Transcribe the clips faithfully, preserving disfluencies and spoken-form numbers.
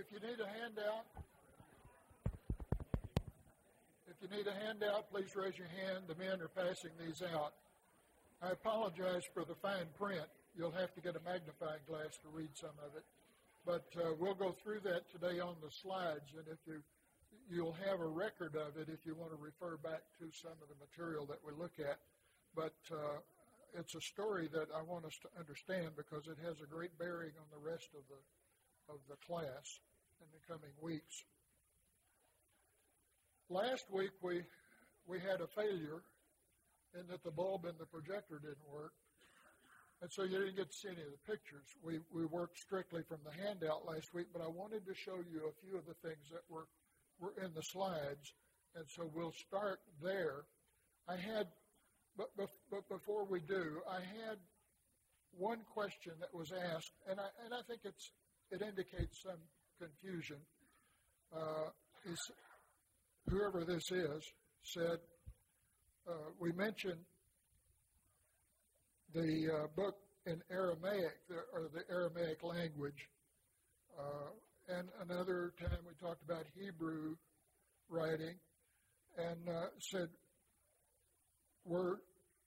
if you need a handout, if you need a handout, please raise your hand. The men are passing these out. I apologize for the fine print. You'll have to get a magnifying glass to read some of it. But uh, we'll go through that today on the slides, and if you, you'll have a record of it if you want to refer back to some of the material that we look at. But uh, it's a story that I want us to understand because it has a great bearing on the rest of the of the class in the coming weeks. Last week we we had a failure in that the bulb in the projector didn't work, and so you didn't get to see any of the pictures. We we worked strictly from the handout last week, but I wanted to show you a few of the things that were were in the slides, and so we'll start there. I had, but but, but before we do, I had one question that was asked, and I and I think it's it indicates some confusion. Uh, is, whoever this is said, uh, we mentioned the uh, book in Aramaic, the, or the Aramaic language, uh, and another time we talked about Hebrew writing, and uh, said, were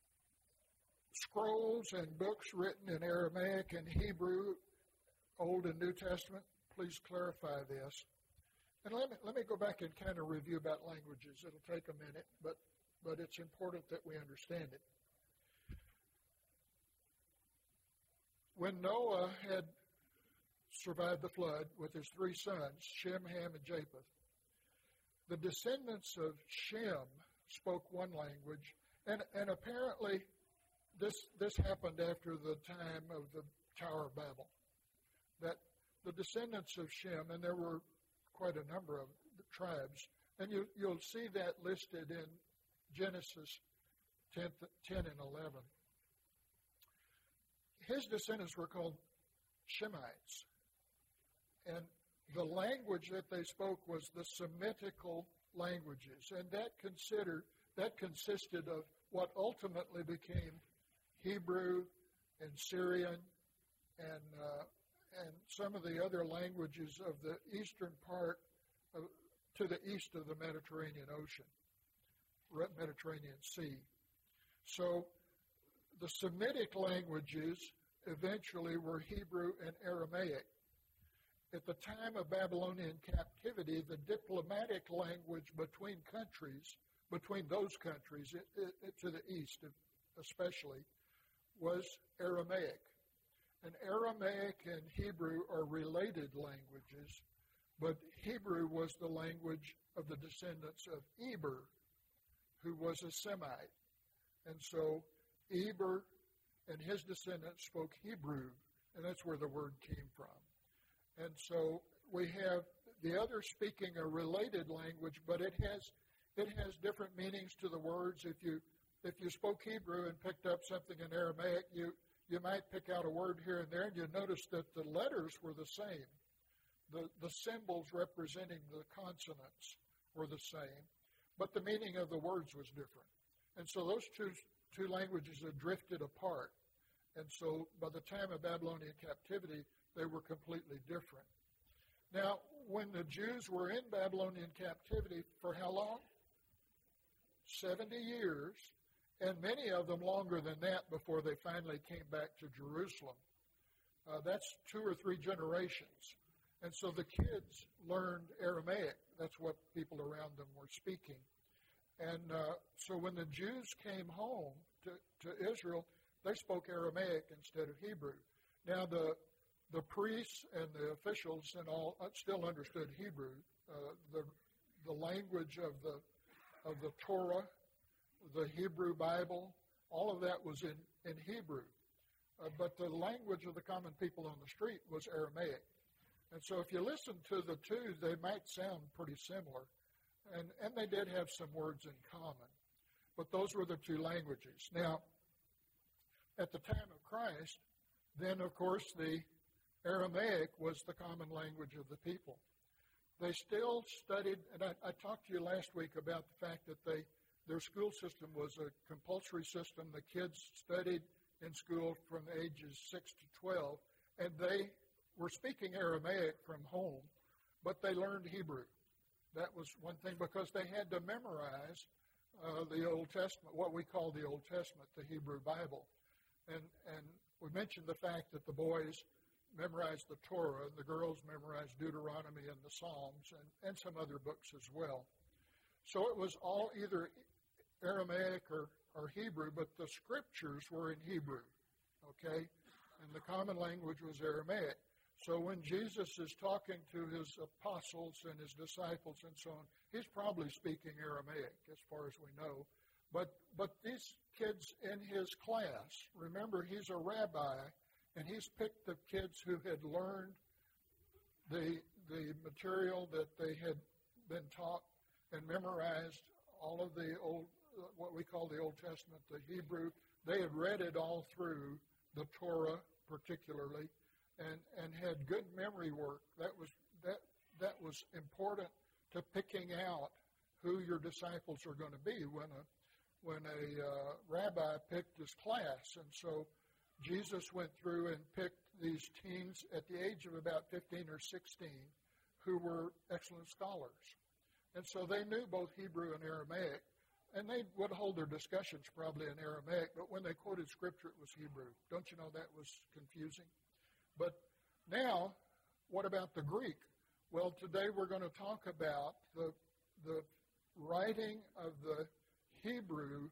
scrolls and books written in Aramaic and Hebrew, Old and New Testament? Please clarify this. And let me let me go back and kind of review about languages. It'll take a minute, but but it's important that we understand it. When Noah had survived the flood with his three sons, Shem, Ham, and Japheth, the descendants of Shem spoke one language, and, and apparently this this happened after the time of the Tower of Babel. That the descendants of Shem, and there were quite a number of tribes, and you, you'll see that listed in Genesis ten, ten and eleven. His descendants were called Shemites, and the language that they spoke was the Semitical languages, and that considered that consisted of what ultimately became Hebrew and Syrian and uh, and some of the other languages of the eastern part of, to the east of the Mediterranean Ocean, Mediterranean Sea. So the Semitic languages eventually were Hebrew and Aramaic. At the time of Babylonian captivity, the diplomatic language between countries, between those countries it, it, to the east especially, was Aramaic. And Aramaic and Hebrew are related languages, but Hebrew was the language of the descendants of Eber, who was a Semite. And so Eber and his descendants spoke Hebrew, and that's where the word came from. And so we have the other speaking a related language, but it has it has different meanings to the words. If you if you spoke Hebrew and picked up something in Aramaic, you You might pick out a word here and there, and you notice that the letters were the same. The, the symbols representing the consonants were the same, but the meaning of the words was different. And so those two, two languages had drifted apart. And so by the time of Babylonian captivity, they were completely different. Now, when the Jews were in Babylonian captivity, for how long? seventy years. And many of them longer than that before they finally came back to Jerusalem. Uh, that's two or three generations. And so the kids learned Aramaic. That's what people around them were speaking. And uh, so when the Jews came home to, to Israel, they spoke Aramaic instead of Hebrew. Now the the priests and the officials and all still understood Hebrew. Uh, the the language of the of the Torah, the Hebrew Bible, all of that was in, in Hebrew. Uh, but the language of the common people on the street was Aramaic. And so if you listen to the two, they might sound pretty similar. And, and they did have some words in common. But those were the two languages. Now, at the time of Christ, then, of course, the Aramaic was the common language of the people. They still studied, and I, I talked to you last week about the fact that they their school system was a compulsory system. The kids studied in school from ages six to twelve, and they were speaking Aramaic from home, but they learned Hebrew. That was one thing, because they had to memorize uh, the Old Testament, what we call the Old Testament, the Hebrew Bible. And, and we mentioned the fact that the boys memorized the Torah, and the girls memorized Deuteronomy and the Psalms, and, and some other books as well. So it was all either Aramaic or, or Hebrew, but the scriptures were in Hebrew, okay? And the common language was Aramaic. So when Jesus is talking to his apostles and his disciples and so on, he's probably speaking Aramaic as far as we know. But but these kids in his class, remember, he's a rabbi, and he's picked the kids who had learned the the material that they had been taught and memorized all of the old, what we call the Old Testament, the Hebrew. They had read it all through, the Torah particularly, and, and had good memory work. That was that that was important to picking out who your disciples are going to be when a when a uh, rabbi picked his class. And so Jesus went through and picked these teens at the age of about fifteen or sixteen who were excellent scholars. And so they knew both Hebrew and Aramaic, and they would hold their discussions probably in Aramaic, but when they quoted Scripture, it was Hebrew. Don't you know that was confusing? But now, what about the Greek? Well, today we're going to talk about the, the writing of the Hebrew,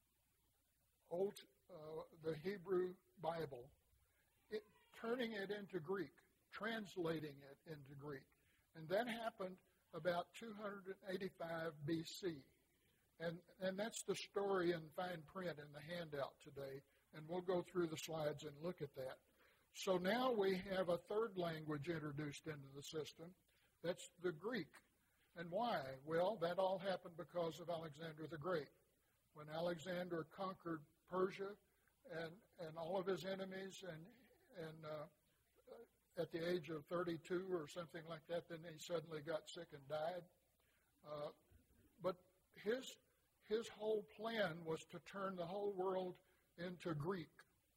old, uh, the Hebrew Bible, it, turning it into Greek, translating it into Greek. And that happened about two hundred eighty-five B C. And, and that's the story in fine print in the handout today. And we'll go through the slides and look at that. So now we have a third language introduced into the system. That's the Greek. And why? Well, that all happened because of Alexander the Great. When Alexander conquered Persia and, and all of his enemies, and, and uh, at the age of thirty-two or something like that, then he suddenly got sick and died. Uh, but his, his whole plan was to turn the whole world into Greek.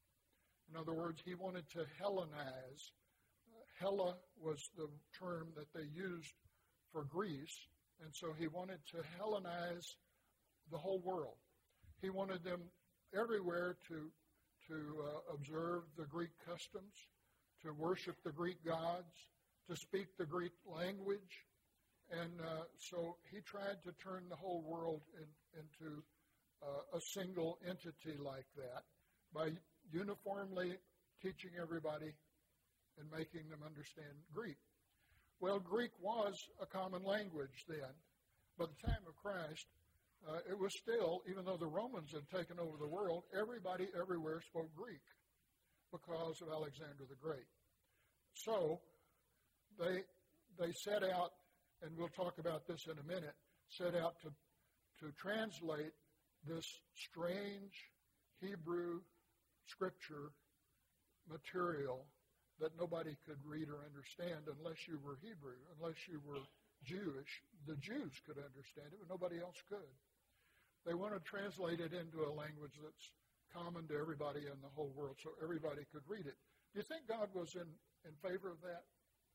In other words, he wanted to Hellenize. Hella was the term that they used for Greece, and so he wanted to Hellenize the whole world. He wanted them everywhere to, to uh, observe the Greek customs, to worship the Greek gods, to speak the Greek language, and uh, so he tried to turn the whole world in, into uh, a single entity like that by uniformly teaching everybody and making them understand Greek. Well, Greek was a common language then. By the time of Christ, uh, it was still, even though the Romans had taken over the world, everybody everywhere spoke Greek because of Alexander the Great. So they they set out, and we'll talk about this in a minute, set out to, to translate this strange Hebrew scripture material that nobody could read or understand unless you were Hebrew, unless you were Jewish. The Jews could understand it, but nobody else could. They want to translate it into a language that's common to everybody in the whole world so everybody could read it. Do you think God was in, in favor of that?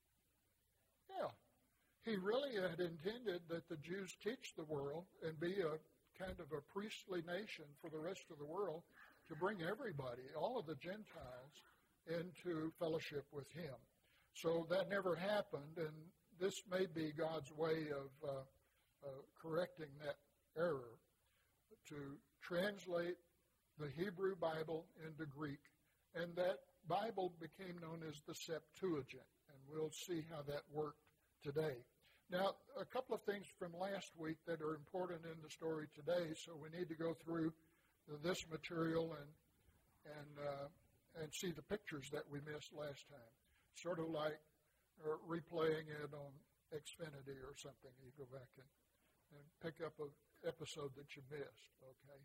Yeah. He really had intended that the Jews teach the world and be a kind of a priestly nation for the rest of the world to bring everybody, all of the Gentiles, into fellowship with him. So that never happened, and this may be God's way of uh, uh, correcting that error, to translate the Hebrew Bible into Greek, and that Bible became known as the Septuagint, and we'll see how that worked today. Now, a couple of things from last week that are important in the story today, so we need to go through this material and and uh, and see the pictures that we missed last time. Sort of like uh, replaying it on Xfinity or something. You go back and, and pick up an episode that you missed, okay?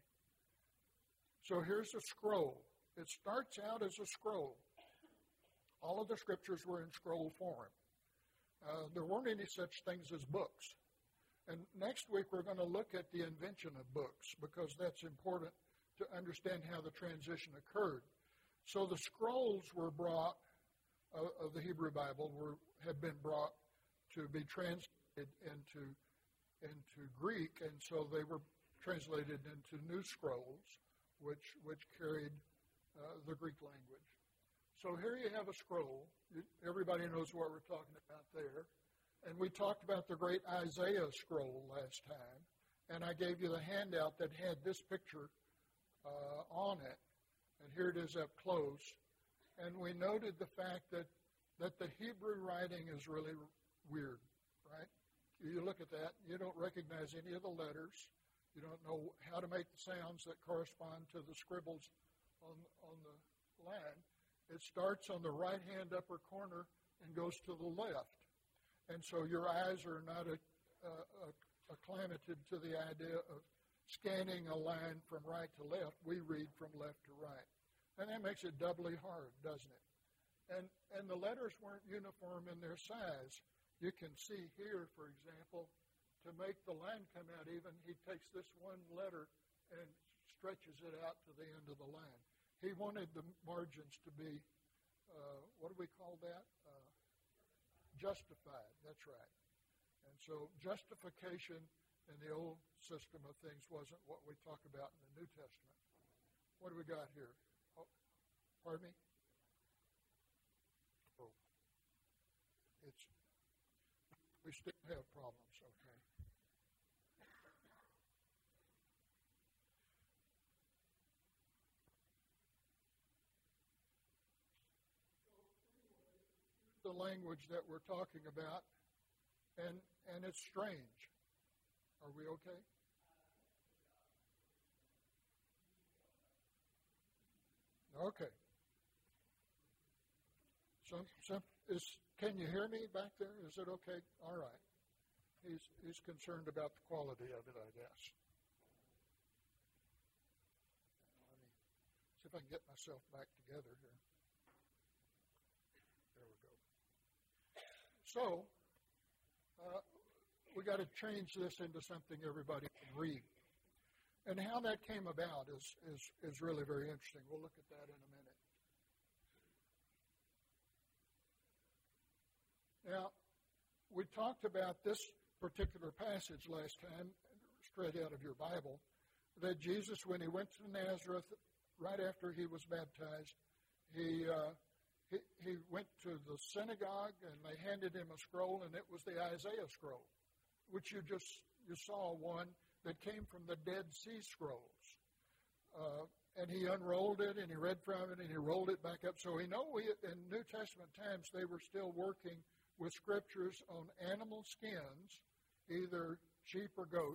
So here's a scroll. It starts out as a scroll. All of the scriptures were in scroll form. Uh, there weren't any such things as books. And next week we're going to look at the invention of books because that's important to understand how the transition occurred. So the scrolls were brought, uh, of the Hebrew Bible, were had been brought to be translated into, into Greek, and so they were translated into new scrolls, which, which carried uh, the Greek language. So here you have a scroll. Everybody knows what we're talking about there. And we talked about the great Isaiah scroll last time, and I gave you the handout that had this picture uh, on it, and here it is up close. And we noted the fact that, that the Hebrew writing is really weird, right? You look at that, you don't recognize any of the letters. You don't know how to make the sounds that correspond to the scribbles on, on the line. It starts on the right-hand upper corner and goes to the left. And so your eyes are not a, uh, acclimated to the idea of scanning a line from right to left. We read from left to right. And that makes it doubly hard, doesn't it? And, and the letters weren't uniform in their size. You can see here, for example, to make the line come out even, he takes this one letter and stretches it out to the end of the line. He wanted the margins to be, uh, what do we call that? Uh, justified, that's right. And so justification in the old system of things wasn't what we talk about in the New Testament. What do we got here? Oh, pardon me? Oh, it's, we still have problems, okay. The language that we're talking about, and and it's strange. Are we okay? Okay. Some, some is. Can you hear me back there? Is it okay? All right. He's he's concerned about the quality of it, I guess. Let me see if I can get myself back together here. There we go. So, uh, we got to change this into something everybody can read. And how that came about is, is, is really very interesting. We'll look at that in a minute. Now, we talked about this particular passage last time, straight out of your Bible, that Jesus, when he went to Nazareth, right after he was baptized, he... Uh, He, he went to the synagogue, and they handed him a scroll, and it was the Isaiah scroll, which you just you saw one that came from the Dead Sea Scrolls. Uh, and he unrolled it, and he read from it, and he rolled it back up. So we know we, in New Testament times they were still working with scriptures on animal skins, either sheep or goat.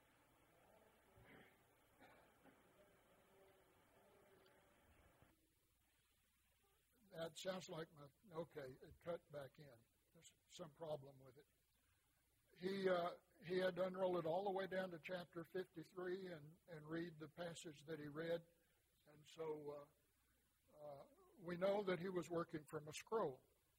That sounds like my, okay, it cut back in. There's some problem with it. He uh, he had to unroll it all the way down to chapter fifty-three and, and read the passage that he read. And so uh, uh, we know that he was working from a scroll.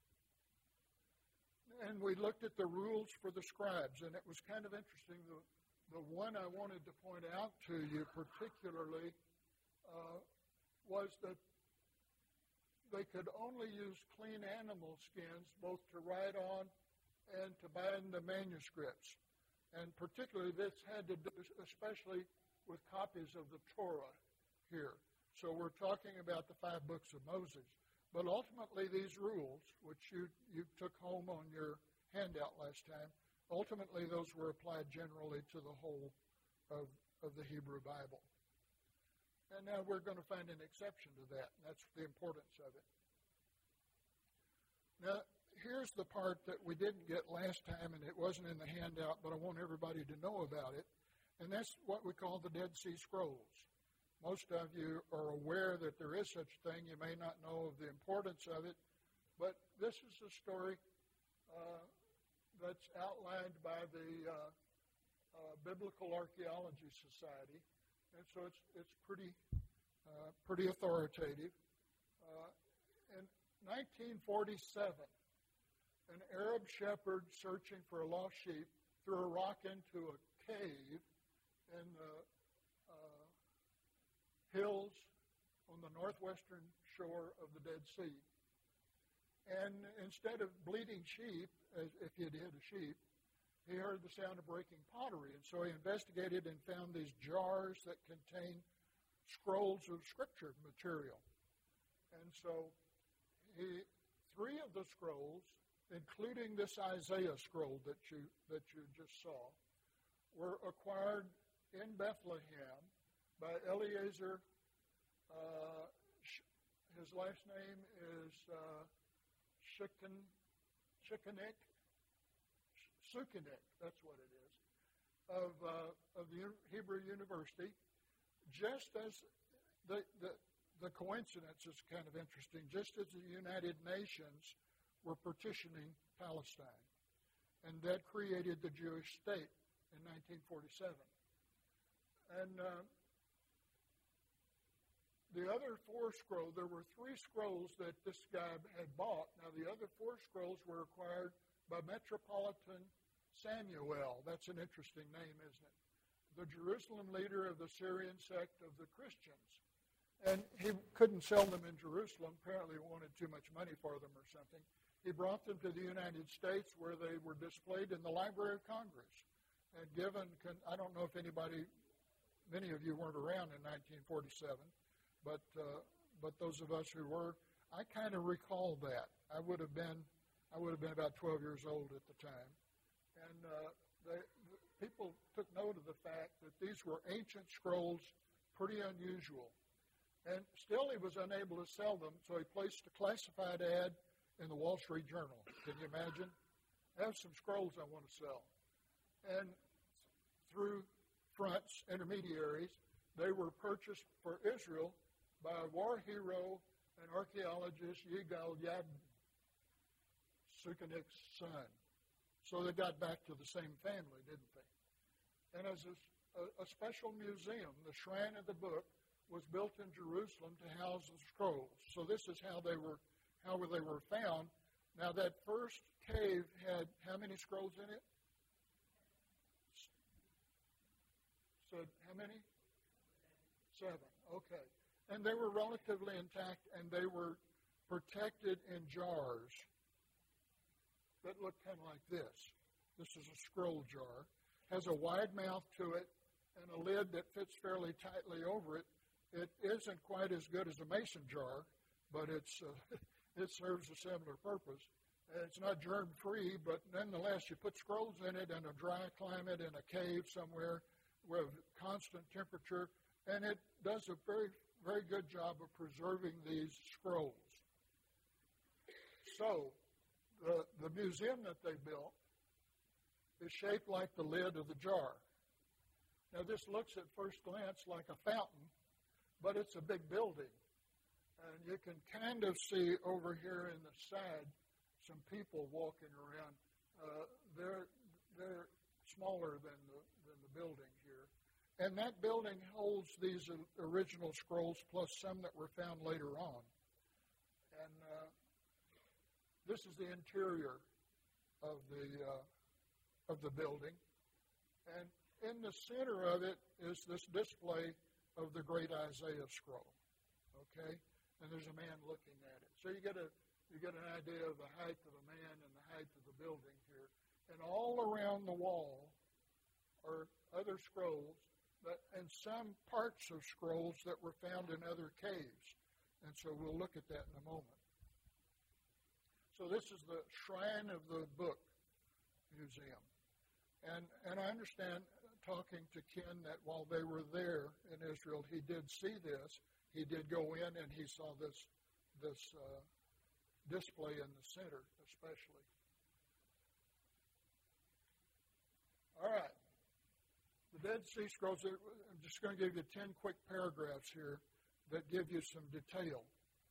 And we looked at the rules for the scribes, and it was kind of interesting. The, the one I wanted to point out to you particularly uh, was that they could only use clean animal skins both to write on and to bind the manuscripts. And particularly this had to do especially with copies of the Torah here. So we're talking about the five books of Moses. But ultimately these rules, which you, you took home on your handout last time, ultimately those were applied generally to the whole of, of the Hebrew Bible. And now we're going to find an exception to that, and that's the importance of it. Now, here's the part that we didn't get last time, and it wasn't in the handout, but I want everybody to know about it, and that's what we call the Dead Sea Scrolls. Most of you are aware that there is such a thing. You may not know of the importance of it, but this is a story uh, that's outlined by the uh, uh, Biblical Archaeology Society. And so it's it's pretty uh, pretty authoritative. Uh, in nineteen forty-seven, an Arab shepherd searching for a lost sheep threw a rock into a cave in the uh, hills on the northwestern shore of the Dead Sea. And instead of bleating sheep, as if he had hit a sheep, he heard the sound of breaking pottery. And so he investigated and found these jars that contained scrolls of scripture material. And so he, three of the scrolls, including this Isaiah scroll that you that you just saw, were acquired in Bethlehem by Eliezer. Uh, his last name is uh, Shikon, Shikonik, Sukenik, that's what it is, of uh, of the Hebrew University. Just as the, the the coincidence is kind of interesting, just as the United Nations were partitioning Palestine, and that created the Jewish state in nineteen forty-seven. And uh, the other four scrolls, there were three scrolls that this guy had bought. Now, the other four scrolls were acquired by Metropolitan Samuel. That's an interesting name, isn't it? The Jerusalem leader of the Syrian sect of the Christians. And he couldn't sell them in Jerusalem. Apparently he wanted too much money for them or something. He brought them to the United States where they were displayed in the Library of Congress. And given, I don't know if anybody, many of you weren't around in nineteen forty-seven, but uh, but those of us who were, I kind of recall that. I would have been, I would have been about twelve years old at the time. And uh, they, people took note of the fact that these were ancient scrolls, pretty unusual. And still he was unable to sell them, so he placed a classified ad in the Wall Street Journal. Can you imagine? I have some scrolls I want to sell. And through fronts, intermediaries, they were purchased for Israel by war hero and archaeologist Yigal Yadin, Sukenik's son. So they got back to the same family, didn't they? And as a, a, a special museum, the Shrine of the Book was built in Jerusalem to house the scrolls. So this is how they were, how they were found. Now that first cave had how many scrolls in it? Said how many? Seven. Okay. And they were relatively intact, and they were protected in jars that look kind of like this. This is a scroll jar. Has a wide mouth to it and a lid that fits fairly tightly over it. It isn't quite as good as a mason jar, but it's uh, it serves a similar purpose. It's not germ-free, but nonetheless, you put scrolls in it in a dry climate in a cave somewhere with constant temperature, and it does a very, very good job of preserving these scrolls. So, the, the museum that they built is shaped like the lid of the jar. Now, this looks at first glance like a fountain, but it's a big building. And you can kind of see over here in the side some people walking around. Uh, they're they're smaller than the than the building here. And that building holds these original scrolls plus some that were found later on. And uh, this is the interior of the uh, of the building. And in the center of it is this display of the great Isaiah scroll. Okay? And there's a man looking at it. So you get a you get an idea of the height of the man and the height of the building here. And all around the wall are other scrolls, but, and some parts of scrolls that were found in other caves. And so we'll look at that in a moment. So this is the Shrine of the Book Museum. And, and I understand, talking to Ken, that while they were there in Israel, he did see this. He did go in and he saw this, this uh, display in the center, especially. All right. The Dead Sea Scrolls, I'm just going to give you ten quick paragraphs here that give you some detail.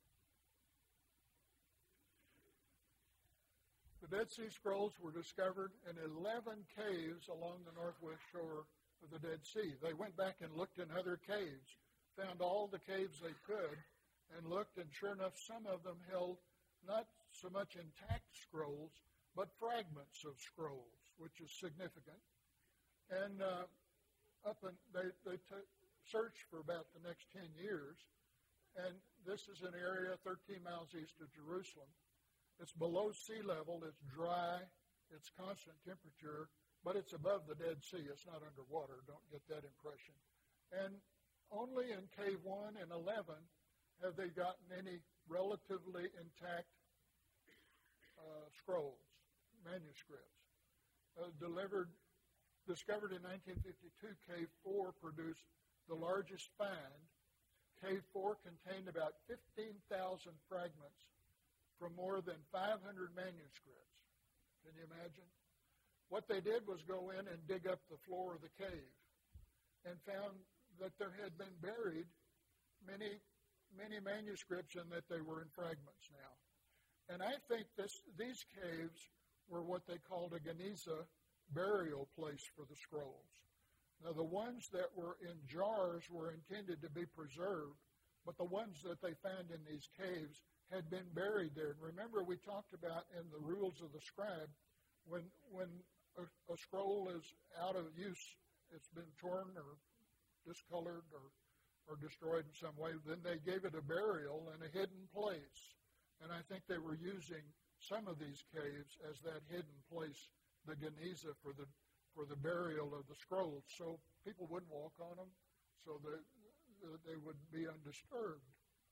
The Dead Sea Scrolls were discovered in eleven caves along the northwest shore of the Dead Sea. They went back and looked in other caves, found all the caves they could, and looked, and sure enough, some of them held not so much intact scrolls, but fragments of scrolls, which is significant. And uh, up and they, they t- searched for about the next ten years, and this is an area thirteen miles east of Jerusalem. It's below sea level. It's dry. It's constant temperature, but it's above the Dead Sea. It's not underwater. Don't get that impression. And only in Cave one and eleven have they gotten any relatively intact uh, scrolls, manuscripts. Uh, delivered, discovered in nineteen fifty-two, Cave four produced the largest find. Cave four contained about fifteen thousand fragments from more than five hundred manuscripts. Can you imagine? What they did was go in and dig up the floor of the cave and found that there had been buried many, many manuscripts and that they were in fragments now. And I think this, these caves were what they called a Geniza burial place for the scrolls. Now, the ones that were in jars were intended to be preserved, but the ones that they found in these caves had been buried there. And remember, we talked about in the rules of the scribe, when when a, a scroll is out of use, it's been torn or discolored or, or destroyed in some way, then they gave it a burial in a hidden place. And I think they were using some of these caves as that hidden place, the Geniza, for the for the burial of the scrolls, so people wouldn't walk on them, so that they would be undisturbed.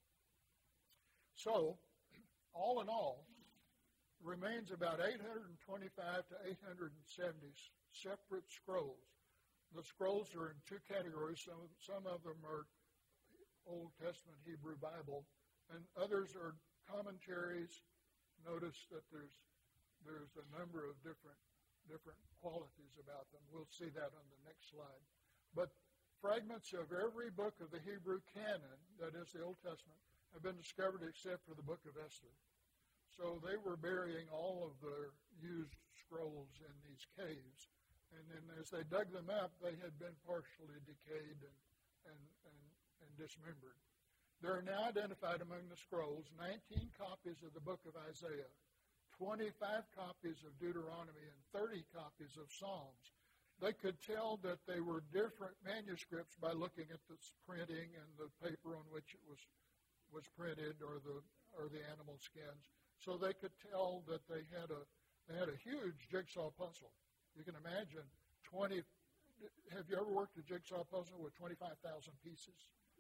So, all in all, remains about eight hundred twenty-five to eight hundred seventy separate scrolls. The scrolls are in two categories. Some, some of them are Old Testament Hebrew Bible, and others are commentaries. Notice that there's there's a number of different different qualities about them. We'll see that on the next slide. But fragments of every book of the Hebrew canon, that is the Old Testament, have been discovered except for the book of Esther. So they were burying all of their used scrolls in these caves. And then as they dug them up, they had been partially decayed and, and, and, and dismembered. There are now identified among the scrolls nineteen copies of the book of Isaiah, twenty-five copies of Deuteronomy, and thirty copies of Psalms. They could tell that they were different manuscripts by looking at the printing and the paper on which it was was printed, or the or the animal skins. So they could tell that they had a they had a huge jigsaw puzzle. You can imagine twenty. Have you ever worked a jigsaw puzzle with twenty-five thousand pieces?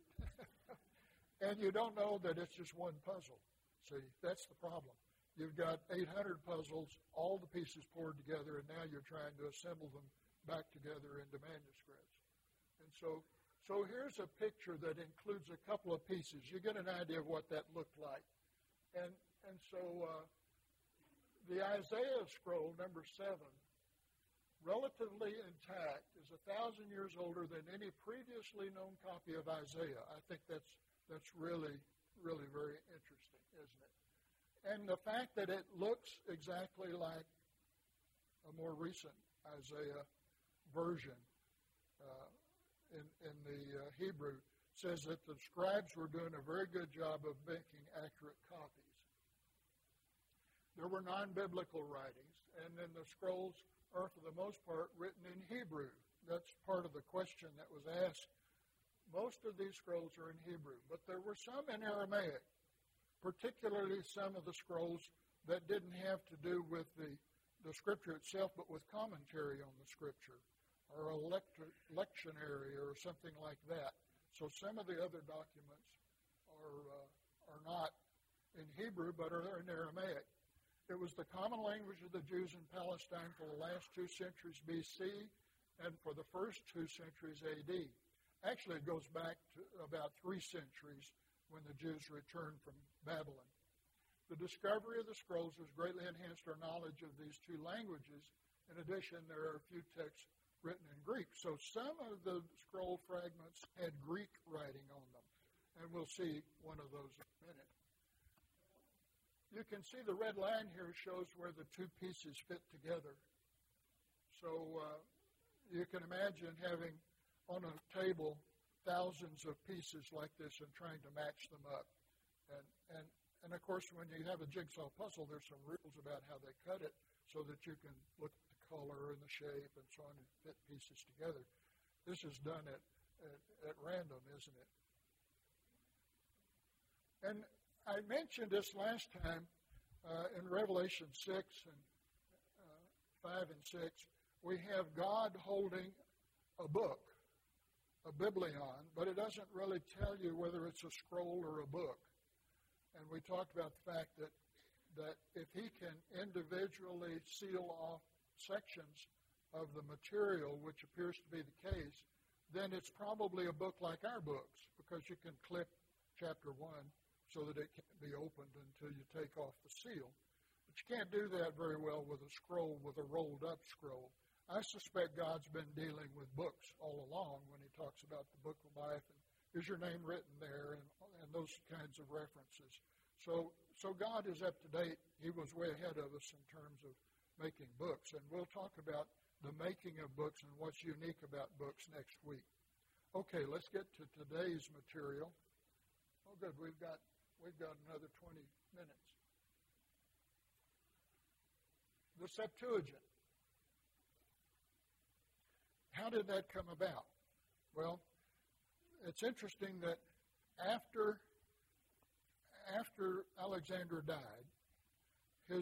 And you don't know that it's just one puzzle. See, that's the problem. You've got eight hundred puzzles, all the pieces poured together, and now you're trying to assemble them back together into manuscripts. And so, so here's a picture that includes a couple of pieces. You get an idea of what that looked like. And and so uh, the Isaiah scroll, number seven, relatively intact, is a thousand years older than any previously known copy of Isaiah. I think that's that's really, really very interesting, isn't it? And the fact that it looks exactly like a more recent Isaiah version uh, in, in the uh, Hebrew says that the scribes were doing a very good job of making accurate copies. There were non-biblical writings, and then the scrolls are, for the most part, written in Hebrew. That's part of the question that was asked. Most of these scrolls are in Hebrew, but there were some in Aramaic, particularly some of the scrolls that didn't have to do with the, the Scripture itself, but with commentary on the Scripture, or a lector, lectionary, or something like that. So some of the other documents are uh, are not in Hebrew, but are in Aramaic. It was the common language of the Jews in Palestine for the last two centuries B C and for the first two centuries A D. Actually, it goes back to about three centuries when the Jews returned from Babylon. The discovery of the scrolls has greatly enhanced our knowledge of these two languages. In addition, there are a few texts written in Greek. So some of the scroll fragments had Greek writing on them, and we'll see one of those in a minute. You can see the red line here shows where the two pieces fit together. So uh, you can imagine having on a table thousands of pieces like this and trying to match them up. And, and, and of course, when you have a jigsaw puzzle, there's some rules about how they cut it so that you can look at the color and the shape and so on and fit pieces together. This is done at, at, at random, isn't it? And I mentioned this last time, Uh, in Revelation six and uh, five and six, we have God holding a book, a biblion, but it doesn't really tell you whether it's a scroll or a book. And we talked about the fact that, that if he can individually seal off sections of the material, which appears to be the case, then it's probably a book like our books, because you can click chapter one so that it can't be opened until you take off the seal. But you can't do that very well with a scroll, with a rolled-up scroll. I suspect God's been dealing with books all along when he talks about the book of life, and is your name written there, and, and those kinds of references. So, so God is up to date. He was way ahead of us in terms of making books, and we'll talk about the making of books and what's unique about books next week. Okay, let's get to today's material. Oh, good. We've got we've got another twenty minutes. The Septuagint. How did that come about? Well, it's interesting that after after Alexander died, his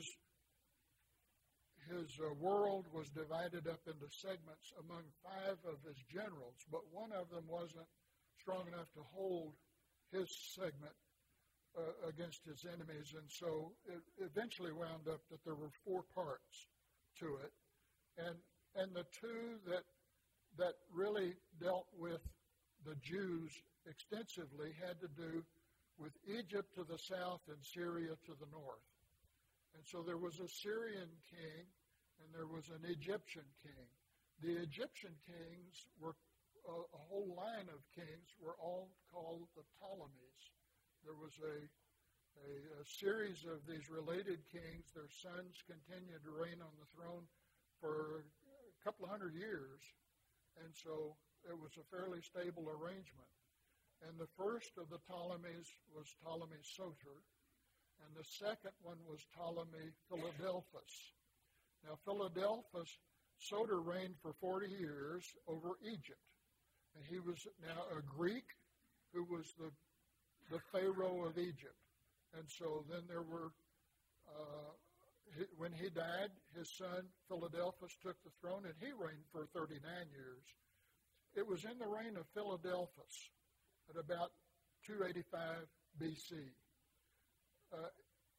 his uh, world was divided up into segments among five of his generals, but one of them wasn't strong enough to hold his segment uh, against his enemies, and so it eventually wound up that there were four parts to it, and and the two that that really dealt with the Jews extensively had to do with Egypt to the south and Syria to the north. And so there was a Syrian king and there was an Egyptian king. The Egyptian kings were, a, a whole line of kings were all called the Ptolemies. There was a, a, a series of these related kings. Their sons continued to reign on the throne for a couple of hundred years. And so it was a fairly stable arrangement. And the first of the Ptolemies was Ptolemy Soter, and the second one was Ptolemy Philadelphus. Now, Philadelphus, Soter reigned for forty years over Egypt. And he was now a Greek who was the, the Pharaoh of Egypt. And so then there were, uh, when he died, his son Philadelphus took the throne, and he reigned for thirty-nine years. It was in the reign of Philadelphus at about two eighty-five B C. Uh,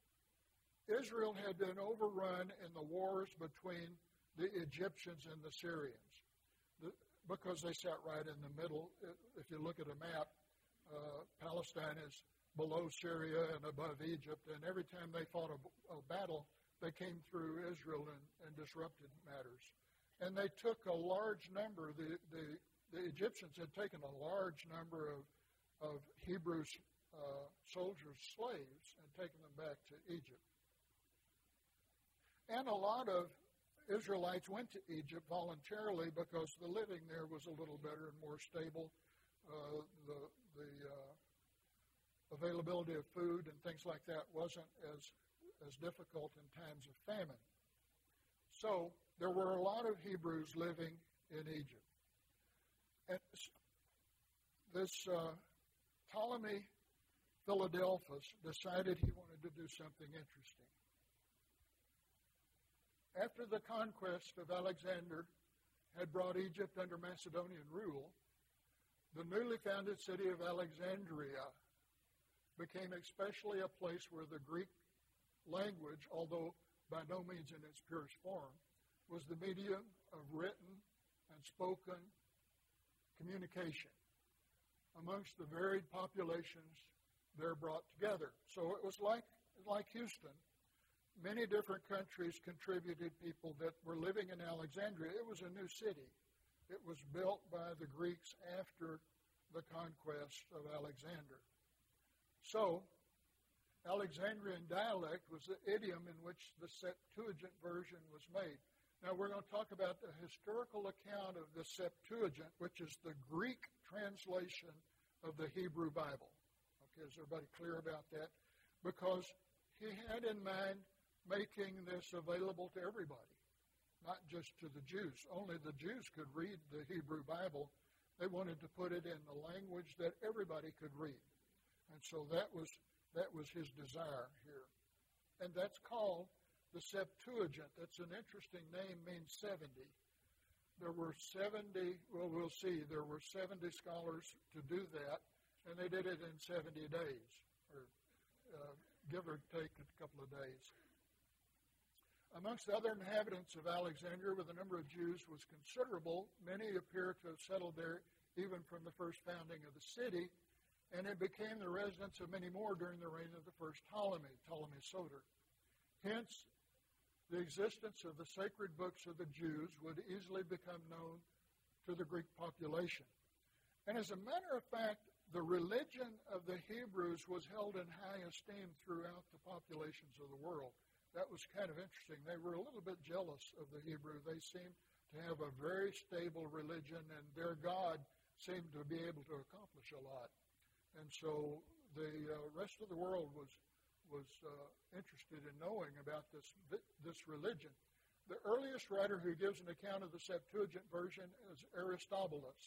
Israel had been overrun in the wars between the Egyptians and the Syrians the, because they sat right in the middle. If you look at a map, uh, Palestine is below Syria and above Egypt, and every time they fought a, a battle, they came through Israel and, and disrupted matters. And they took a large number, the, the, the Egyptians had taken a large number of, of Hebrew uh, soldiers, slaves, and taken them back to Egypt. And a lot of Israelites went to Egypt voluntarily because the living there was a little better and more stable. Uh, the the uh, availability of food and things like that wasn't as as difficult in times of famine. So there were a lot of Hebrews living in Egypt. And this uh, Ptolemy Philadelphus decided he wanted to do something interesting. After the conquest of Alexander had brought Egypt under Macedonian rule, the newly founded city of Alexandria became especially a place where the Greek language, although by no means in its purest form, was the medium of written and spoken communication amongst the varied populations there brought together. So it was like, like Houston. Many different countries contributed people that were living in Alexandria. It was a new city. It was built by the Greeks after the conquest of Alexander. So, Alexandrian dialect was the idiom in which the Septuagint version was made. Now, we're going to talk about the historical account of the Septuagint, which is the Greek translation of the Hebrew Bible. Okay, is everybody clear about that? Because he had in mind making this available to everybody, not just to the Jews. Only the Jews could read the Hebrew Bible. They wanted to put it in the language that everybody could read. And so that was that was his desire here. and that's called the Septuagint. That's an interesting name, means seventy. There were seventy, well, we'll see, there were seventy scholars to do that, and they did it in seventy days, or uh, give or take a couple of days. Amongst the other inhabitants of Alexandria, where the number of Jews was considerable, many appear to have settled there even from the first founding of the city, and it became the residence of many more during the reign of the first Ptolemy, Ptolemy Soter. Hence, the existence of the sacred books of the Jews would easily become known to the Greek population. And as a matter of fact, the religion of the Hebrews was held in high esteem throughout the populations of the world. That was kind of interesting. They were a little bit jealous of the Hebrew. They seemed to have a very stable religion, and their God seemed to be able to accomplish a lot. And so the uh, rest of the world was was uh, interested in knowing about this this religion. The earliest writer who gives an account of the Septuagint version is Aristobulus,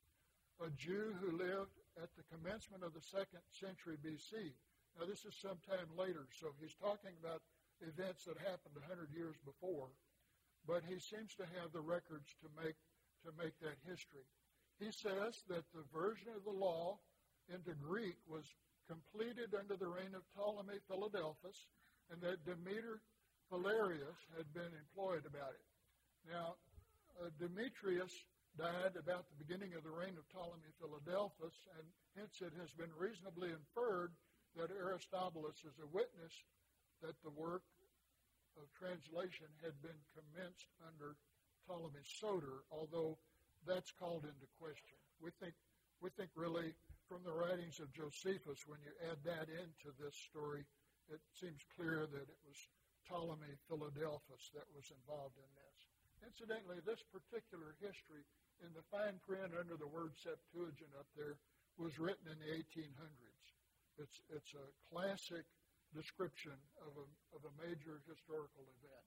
a Jew who lived at the commencement of the second century B C. Now, this is sometime later, so he's talking about events that happened one hundred years before, but he seems to have the records to make to make that history. He says that the version of the law into Greek was completed under the reign of Ptolemy Philadelphus, and that Demeter Phalereus had been employed about it. Now, uh, Demetrius died about the beginning of the reign of Ptolemy Philadelphus, and hence it has been reasonably inferred that Aristobulus is a witness that the work of translation had been commenced under Ptolemy Soter, although that's called into question. We think, we think really from the writings of Josephus, when you add that into this story, it seems clear that it was Ptolemy Philadelphus that was involved in this. Incidentally, this particular history in the fine print under the word Septuagint up there was written in the eighteen hundreds. It's, it's a classic description of a, of a major historical event.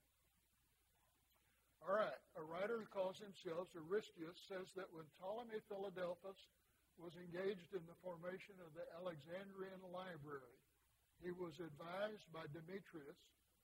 All right, a writer who calls himself Aristius says that when Ptolemy Philadelphus was engaged in the formation of the Alexandrian Library, he was advised by Demetrius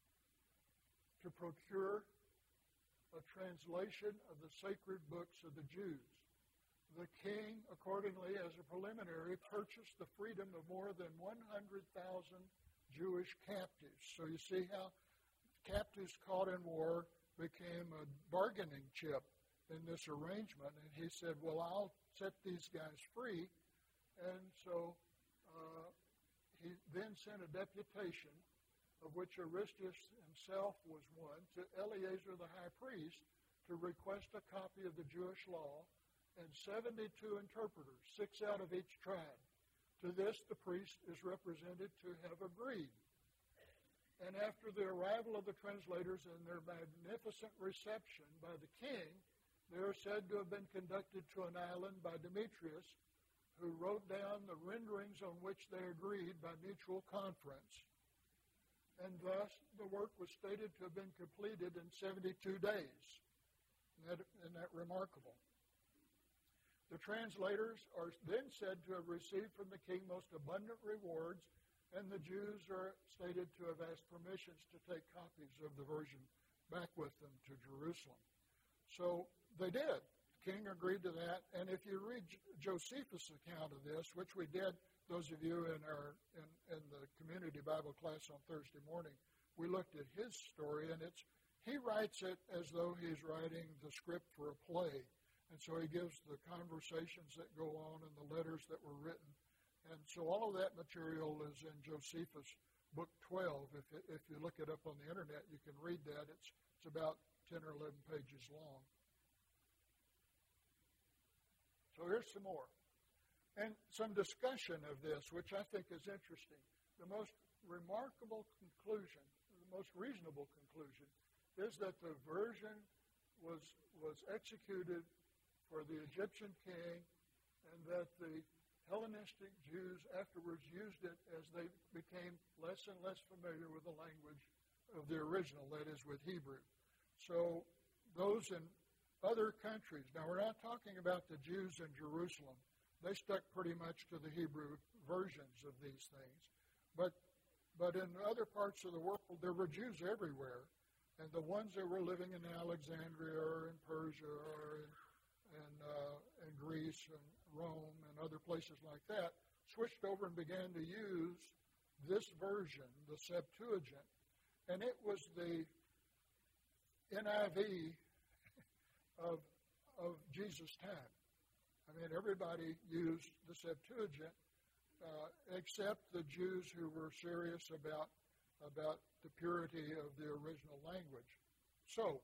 to procure a translation of the sacred books of the Jews. The king, accordingly, as a preliminary, purchased the freedom of more than one hundred thousand Jewish captives. So you see how captives caught in war became a bargaining chip in this arrangement. And he said, well, I'll set these guys free. And so uh, he then sent a deputation, of which Aristius himself was one, to Eleazar the high priest to request a copy of the Jewish law and seventy-two interpreters, six out of each tribe. To this, the priest is represented to have agreed. And after the arrival of the translators and their magnificent reception by the king, they are said to have been conducted to an island by Demetrius, who wrote down the renderings on which they agreed by mutual conference. And thus, the work was stated to have been completed in seventy-two days. Isn't that, isn't that remarkable? The translators are then said to have received from the king most abundant rewards, and the Jews are stated to have asked permissions to take copies of the version back with them to Jerusalem. So they did. The king agreed to that. And if you read Josephus' account of this, which we did, those of you in our in, in the community Bible class on Thursday morning, we looked at his story, and it's he writes it as though he's writing the script for a play. And so he gives the conversations that go on and the letters that were written. And so all of that material is in Josephus, book twelve. If if you look it up on the internet, you can read that. It's it's about ten or eleven pages long. So here's some more. And some discussion of this, which I think is interesting. The most remarkable conclusion, the most reasonable conclusion, is that the version was was executed for the Egyptian king, and that the Hellenistic Jews afterwards used it as they became less and less familiar with the language of the original, that is, with Hebrew. So those in other countries, now we're not talking about the Jews in Jerusalem. They stuck pretty much to the Hebrew versions of these things. But But in other parts of the world, there were Jews everywhere. And the ones that were living in Alexandria or in Persia or in, in, uh, in Greece and Rome and other places like that switched over and began to use this version, the Septuagint. And it was the N I V of, of Jesus' time. I mean, everybody used the Septuagint uh, except the Jews who were serious about about the purity of the original language. So,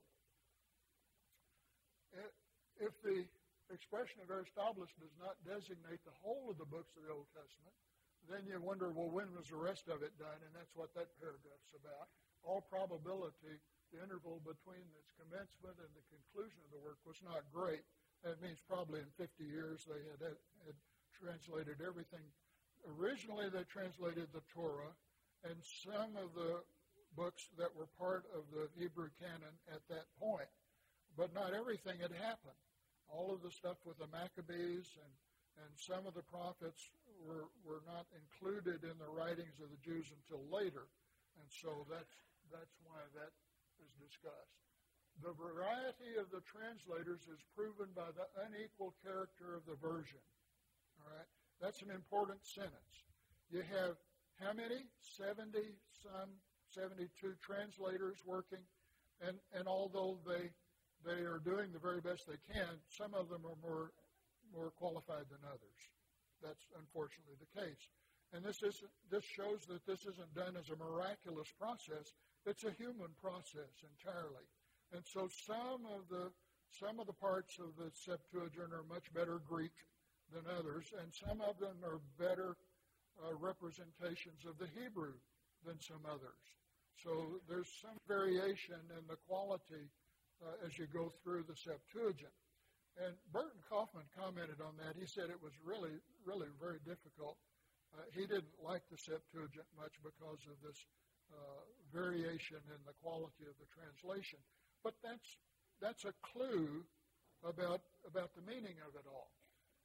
if the expression of Aristobulus does not designate the whole of the books of the Old Testament, then you wonder, well, when was the rest of it done? And that's what that paragraph's about. All probability, the interval between its commencement and the conclusion of the work was not great. That means probably in fifty years they had, had translated everything. Originally, they translated the Torah and some of the books that were part of the Hebrew canon at that point. But not everything had happened. All of the stuff with the Maccabees and, and some of the prophets were, were not included in the writings of the Jews until later. And so that's, that's why that is discussed. The variety of the translators is proven by the unequal character of the version. All right? That's an important sentence. You have how many? seventy, some seventy-two translators working. And, and although they they are doing the very best they can, some of them are more, more qualified than others. That's unfortunately the case. And this, is, this shows that this isn't done as a miraculous process. It's a human process entirely. And so some of the, some of the parts of the Septuagint are much better Greek than others, and some of them are better Uh, representations of the Hebrew than some others. So there's some variation in the quality uh, as you go through the Septuagint. And Burton Kaufman commented on that. He said it was really, really very difficult. Uh, he didn't like the Septuagint much because of this uh, variation in the quality of the translation. But that's that's a clue about about the meaning of it all.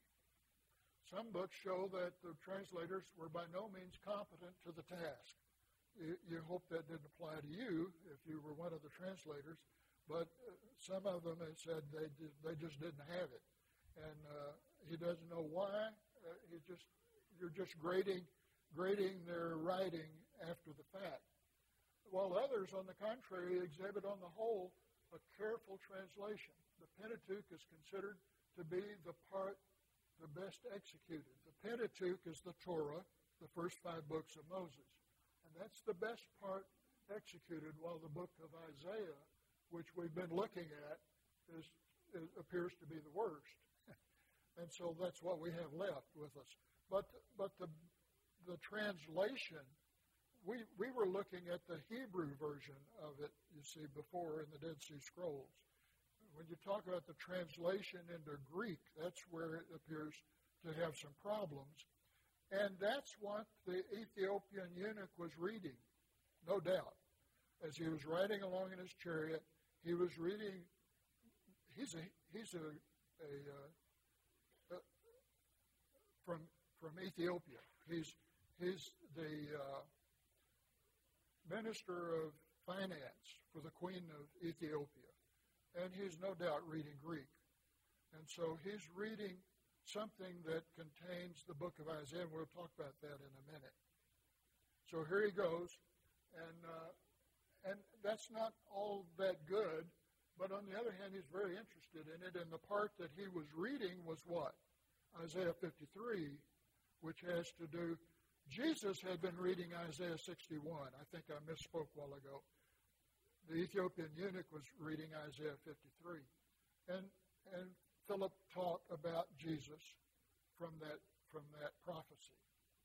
Some books show that the translators were by no means competent to the task. You, you hope that didn't apply to you if you were one of the translators, but uh, some of them have said they did, they just didn't have it, and uh, he doesn't know why. Uh, he just you're just grading grading their writing after the fact, while others, on the contrary, exhibit on the whole a careful translation. The Pentateuch is considered to be the part the best executed. The Pentateuch is the Torah, the first five books of Moses. And that's the best part executed, while the book of Isaiah, which we've been looking at, is, is appears to be the worst. And so that's what we have left with us. But but the the translation, we we were looking at the Hebrew version of it, you see, before in the Dead Sea Scrolls. When you talk about the translation into Greek, that's where it appears to have some problems. And that's what the Ethiopian eunuch was reading, no doubt. As he was riding along in his chariot, he was reading, he's a, he's a, a, uh, a from, from Ethiopia. He's, he's the uh, minister of finance for the Queen of Ethiopia. And he's no doubt reading Greek. And so he's reading something that contains the book of Isaiah, and we'll talk about that in a minute. So here he goes, and uh, and that's not all that good, but on the other hand, he's very interested in it, and the part that he was reading was what? Isaiah fifty-three, which has to do, Jesus had been reading Isaiah sixty-one. I think I misspoke a while ago. The Ethiopian eunuch was reading Isaiah fifty-three. And and Philip taught about Jesus from that from that prophecy.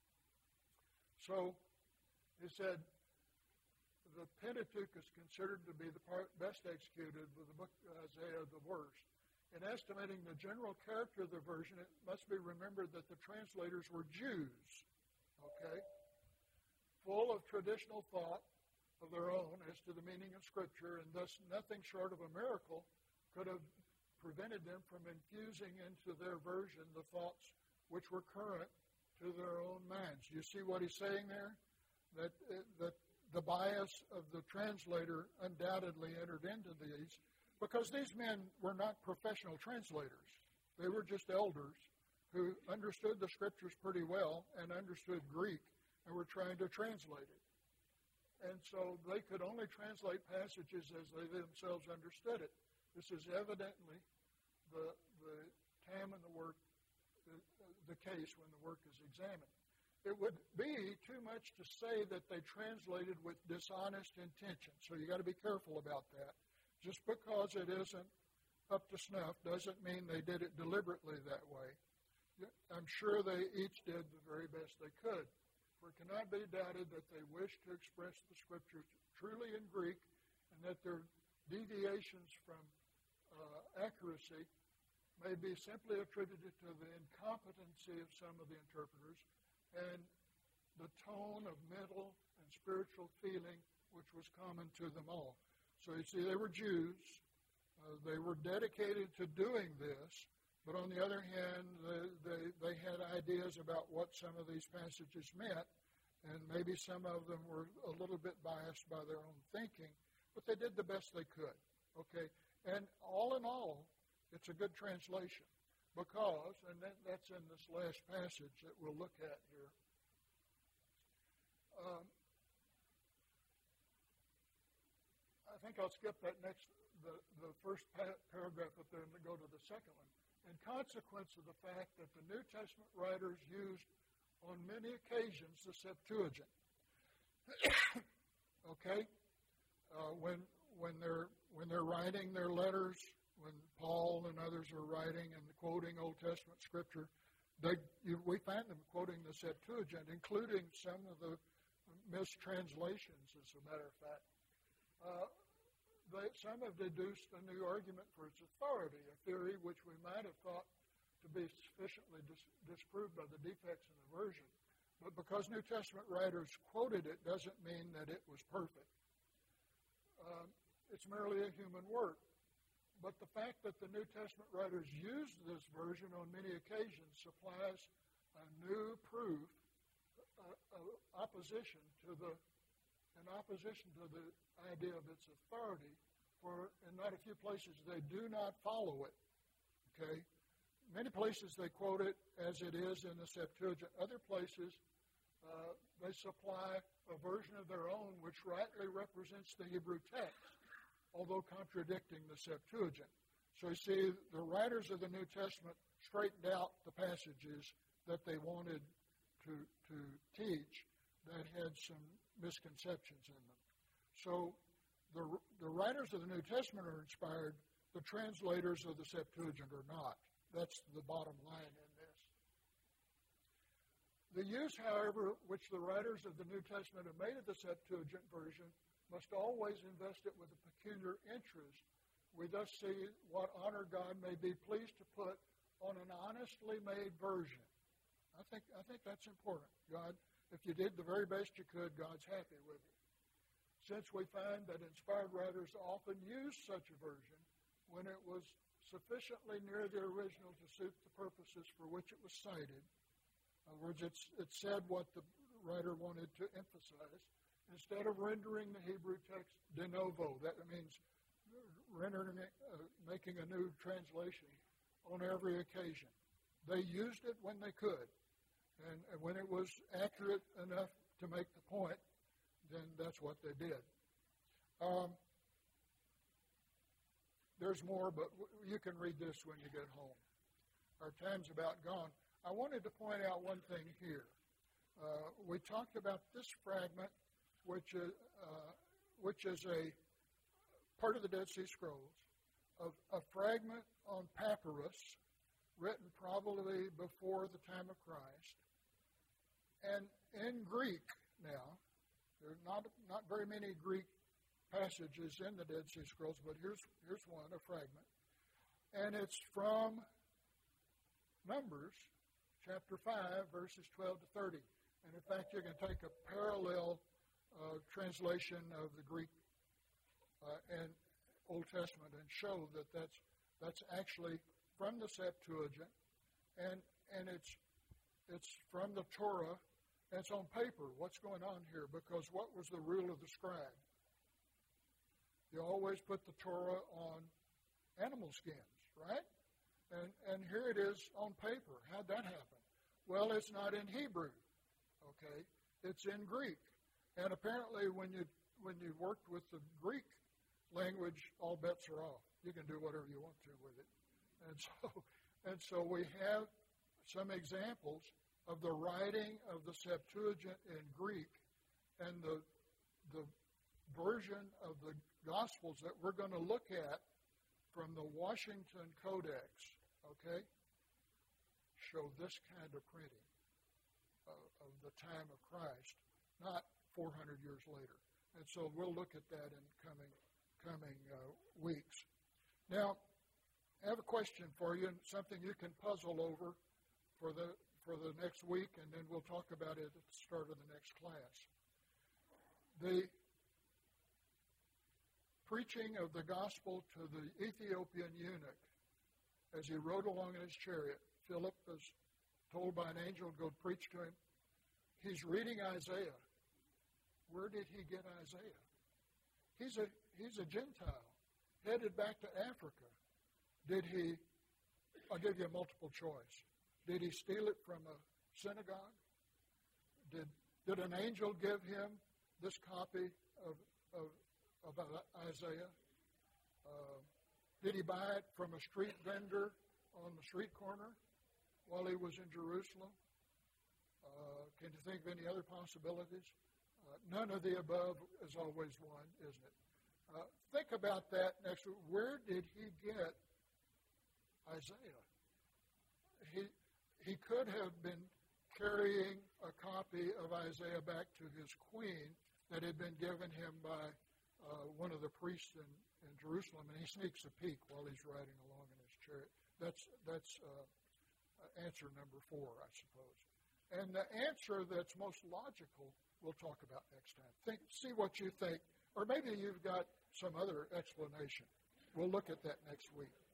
So he said the Pentateuch is considered to be the part best executed, with the book of Isaiah the worst. In estimating the general character of the version, it must be remembered that the translators were Jews, okay, full of traditional thought of their own as to the meaning of Scripture, and thus nothing short of a miracle could have prevented them from infusing into their version the thoughts which were current to their own minds. You see what he's saying there? that, uh, that the bias of the translator undoubtedly entered into these, because these men were not professional translators. They were just elders who understood the Scriptures pretty well and understood Greek and were trying to translate it. And so they could only translate passages as they themselves understood it. This is evidently the, the time in the work, the, the case when the work is examined. It would be too much to say that they translated with dishonest intention. So you got to be careful about that. Just because it isn't up to snuff doesn't mean they did it deliberately that way. I'm sure they each did the very best they could. For it cannot be doubted that they wished to express the Scriptures truly in Greek, and that their deviations from uh, accuracy may be simply attributed to the incompetency of some of the interpreters and the tone of mental and spiritual feeling which was common to them all. So you see, they were Jews. Uh, they were dedicated to doing this, but on the other hand, they, they, they had ideas about what some of these passages meant, and maybe some of them were a little bit biased by their own thinking, but they did the best they could. Okay, and all in all, it's a good translation. Because, and that, that's in this last passage that we'll look at here, um, I think I'll skip that next, the, the first pa- paragraph up there and go to the second one. In consequence of the fact that the New Testament writers used on many occasions the Septuagint. Okay? Uh, when, when, they're, when they're writing their letters, when Paul and others are writing and quoting Old Testament Scripture, they, you, we find them quoting the Septuagint, including some of the mistranslations, as a matter of fact. Uh, they, some have deduced a new argument for its authority, a theory which we might have thought to be sufficiently dis, disproved by the defects in the version. But because New Testament writers quoted it doesn't mean that it was perfect. Um, it's merely a human work. But the fact that the New Testament writers used this version on many occasions supplies a new proof, uh, uh, opposition to the, in opposition to the idea of its authority. For in not a few places they do not follow it. Okay, many places they quote it as it is in the Septuagint. Other places uh, they supply a version of their own which rightly represents the Hebrew text, although contradicting the Septuagint. So you see, the writers of the New Testament straightened out the passages that they wanted to, to teach that had some misconceptions in them. So the, the writers of the New Testament are inspired. The translators of the Septuagint are not. That's the bottom line in this. The use, however, which the writers of the New Testament have made of the Septuagint version must always invest it with a peculiar interest. We thus see what honor God may be pleased to put on an honestly made version. I think I think that's important. God, if you did the very best you could, God's happy with you. Since we find that inspired writers often use such a version when it was sufficiently near the original to suit the purposes for which it was cited. In other words, it's, it said what the writer wanted to emphasize. Instead of rendering the Hebrew text de novo, that means rendering it, uh, making a new translation on every occasion. They used it when they could. And, and when it was accurate enough to make the point, then that's what they did. Um, there's more, but w- you can read this when you get home. Our time's about gone. I wanted to point out one thing here. Uh, we talked about this fragment, which is, uh, which is a part of the Dead Sea Scrolls, of a fragment on papyrus written probably before the time of Christ. And in Greek now, there are not, not very many Greek passages in the Dead Sea Scrolls, but here's, here's one, a fragment. And it's from Numbers chapter five, verses twelve to thirty. And in fact, you can take a parallel uh, translation of the Greek uh, and Old Testament and show that that's, that's actually from the Septuagint, and, and it's, it's from the Torah And it's on paper. What's going on here? Because what was the rule of the scribe? You always put the Torah on animal skins, right? And and here it is on paper. How'd that happen? Well, it's not in Hebrew, okay? It's in Greek. And apparently when you when you worked with the Greek language, all bets are off. You can do whatever you want to with it. And so and so we have some examples of the writing of the Septuagint in Greek and the the version of the Gospels that we're going to look at from the Washington Codex, okay, show this kind of printing of, of the time of Christ, not four hundred years later. And so we'll look at that in coming coming uh, weeks. Now, I have a question for you, and something you can puzzle over for the for the next week, and then we'll talk about it at the start of the next class. The preaching of the gospel to the Ethiopian eunuch as he rode along in his chariot. Philip was told by an angel to go preach to him. He's reading Isaiah. Where did he get Isaiah? He's a he's a Gentile headed back to Africa. Did he, I'll give you a multiple choice. Did he steal it from a synagogue? Did did an angel give him this copy of of about Isaiah? Uh, did he buy it from a street vendor on the street corner while he was in Jerusalem? Uh, can you think of any other possibilities? Uh, none of the above is always one, isn't it? Uh, think about that next week. Where did he get Isaiah? He, he could have been carrying a copy of Isaiah back to his queen that had been given him by Uh, one of the priests in, in Jerusalem, and he sneaks a peek while he's riding along in his chariot. That's that's uh, answer number four, I suppose. And the answer that's most logical, we'll talk about next time. Think, see what you think, or maybe you've got some other explanation. We'll look at that next week.